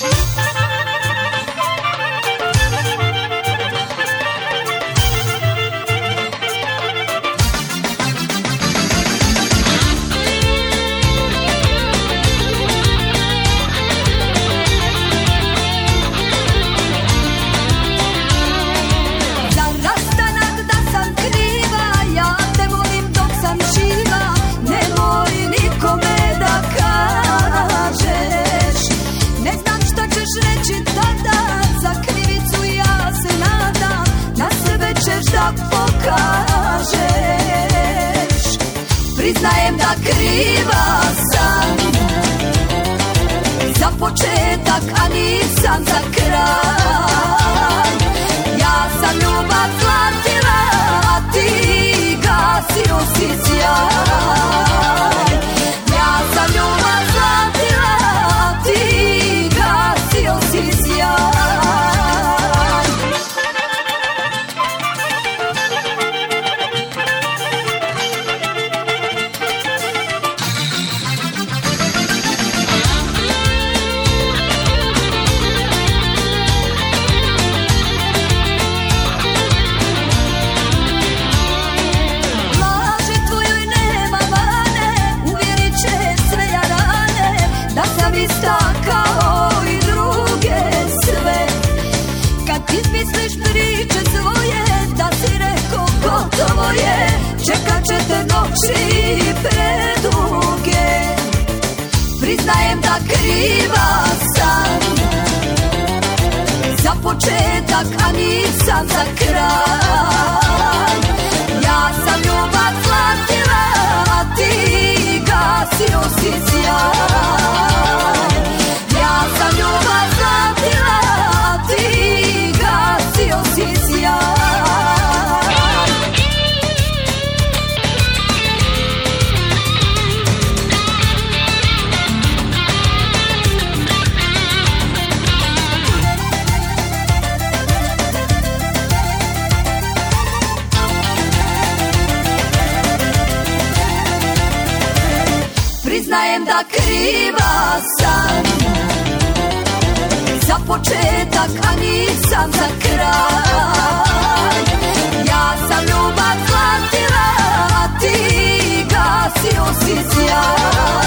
Priznajem da kriva sam za početak, a nisam za kraj. Ja sam ljubav zlatila, a ti gasio si sjaj. Ja sam ljubav zlatila, a ti gasio si sjaj. Izmisliš priče svoje, da si rekao gotovo je, čekat će te noći preduge. Priznajem da kriva sam za početak, a nisam za kraj. Ja sam ljubav zlatila, a ti gasio si sjaj. Ja sam ljubav zlatila, a ti gasio si sjaj. Priznajem da kriva sam za početak, a nisam za kraj. Ja sam ljubav zlatila, a ti gasio si sjaj.